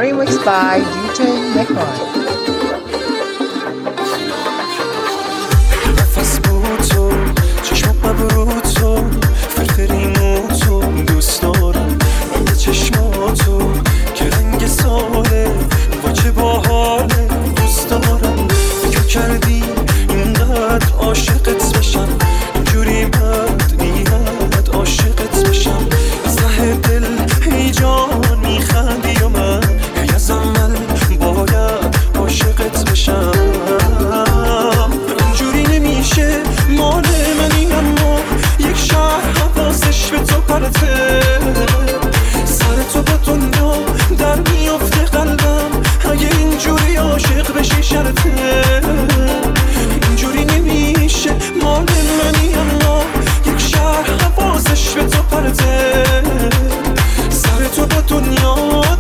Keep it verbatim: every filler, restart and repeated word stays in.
remixed by دی جی Mekon. نفس بود تو چشم ابرو تو فرفریمو تو دوست دارم رنگ چشماتو که رنگ ساله با چه باحاله دوست دارم فکر کردی اینقدر عاشقت بشم اینجوری بد نیت عاشقت بشم از ته دل ای جان میخندی و من هی از عمل باید عاشقت بشم اینجوری نمیشه مال منی اما یک شهر حواسش به تو پرته سر تو با دنیا در میفته قلبم اگه اینجوری عاشق بشی شرطه اینجوری نمیشه مال منی اما یک شهر حواسش به تو پرته سر تو با دنیا